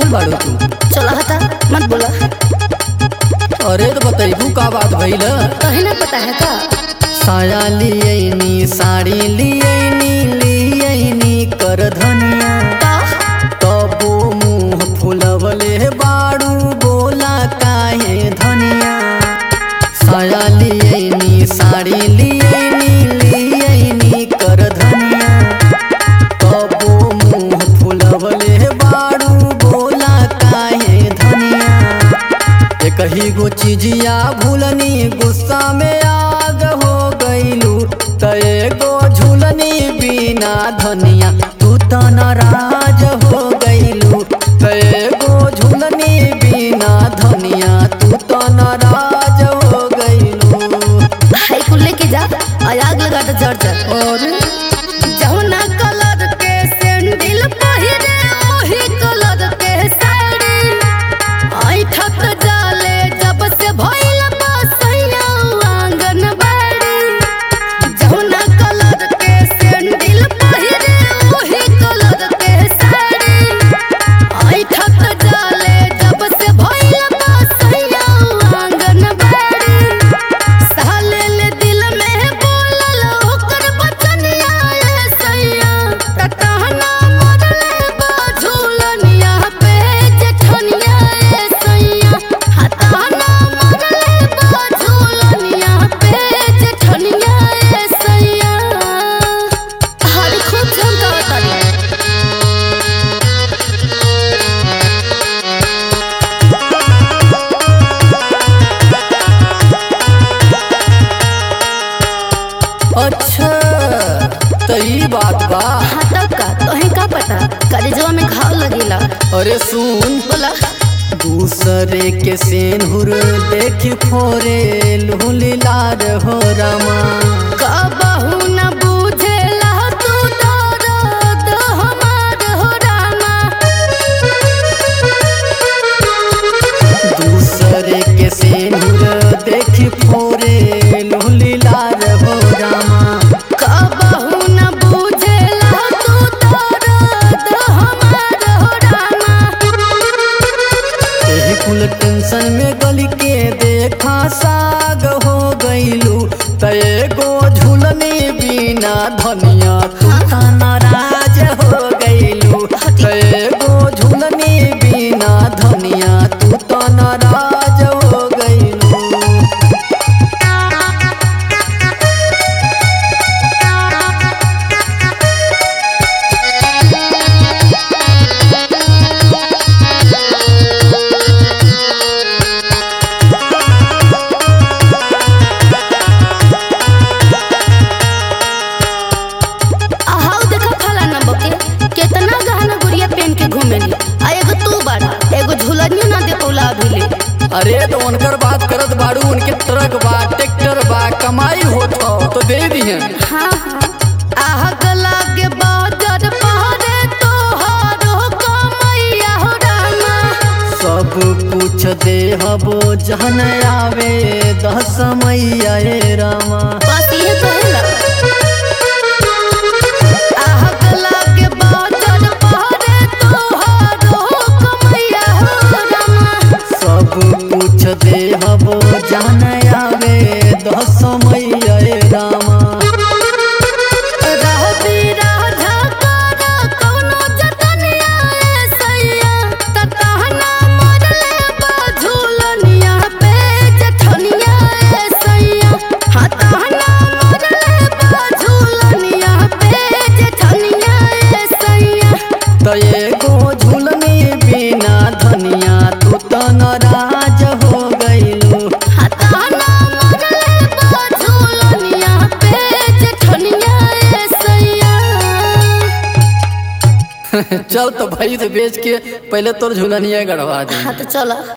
पागल बाड़ू तू? चला हटा मत बोला। अरे तो बताइबू का बात भइल? कहीं ना पता है का? साया लियनी साड़ी लियनी कर धनिया तबो मुँह फुलवले बाड़ू बोला काहे धनिया। साया लियनी साड़ी लियनी कर धनिया तबो मुँह फुलवले बाड़ू बोला काहे धनिया। कही गो चीजिया भूलनी गुस्सा में आग हो गईलू तय गो झूलनी बिना धनिया तू तो नाराज हो गईलू तय गो झूलनी बिना धनिया तू तो नाराज हो गईलू। हाई कुल लेके जा आग लगा तो जड़ जा। और जौना कलर के सैंडल पहिरे ओही कलर के साड़ी आई ठक जाले जब से भइल बसैया आंगन बाड़ी। जौना कलर के सैंडल पहिरे ओही कलर के साड़ी आई ठक जाले जब से भइल बसैया आंगन बाड़ी। साले ले दिल में बोलल ओकर बचनिया ए सैया ततहना मरले बाझुलनिया पे जेठनिया ए सैया हतहना मरले बाझुलनिया पे जेठनिया ए सैया। हर खूब झमका तारी। अच्छा तो ई बात बा। हाँ तब का तोहे का पता कलेजवा में घाव लगेला। अरे सुन बोला दूसरे के सेनुर देख फोरे लुलीलार हो रामा। कबहू न बुझेला तू दर्द हमार हो रामा। दूसरे के सेनुर देख फोरे लुलीलार हो रामा। कबहू न बुझेला तू दर्द हमार हो रामा। एही कुल टेंशन में गली के देखा साग हो गईलू तय गो झूलनी बिना धनिया तू तो नाराज हो गईलू तय गो झूलनी बिना धनिया तू तो नाराज हो गईलू। आहाऊ देखा फलाना बके केतना गहना गुड़िया पहन के घूमेली आ एगो तू बाड़ा एगो झुलनिया ना दे पौला अभी ले। अरे तो उनकर बात करत बाड़ू उनके ट्रक बा ट्रैक्टर बा कमाई होत हो तो दे दिहन। हाँ हाँ आग लागे बाजार पहरे तोहारो कमैया हो रामा। सब कुछ देहबो जहन आवे दस मैया ए रामा। बस ये कहेला आग लागे बाजार पहरे तोहारो कमैया हो रामा। सब कुछ देहबो जहन आवे दस मैया ए रामा। रहबी राधा करा कौनो जतनिया ए सैया ततहना मरले बाझुलनिया पे जेठनिया ए सैया हतहना मरले बाझुलनिया पे जेठनिया ए सैया। तो एगो झूलनी बिना धनिया तू तो नाराज हो गईलू। हतहना मरले बाझुलनिया पे जेठनिया ए सैया। चल तो भाई तो बेच के पहले तोर झूलनिया गड़वा दे। हाँ तो चला।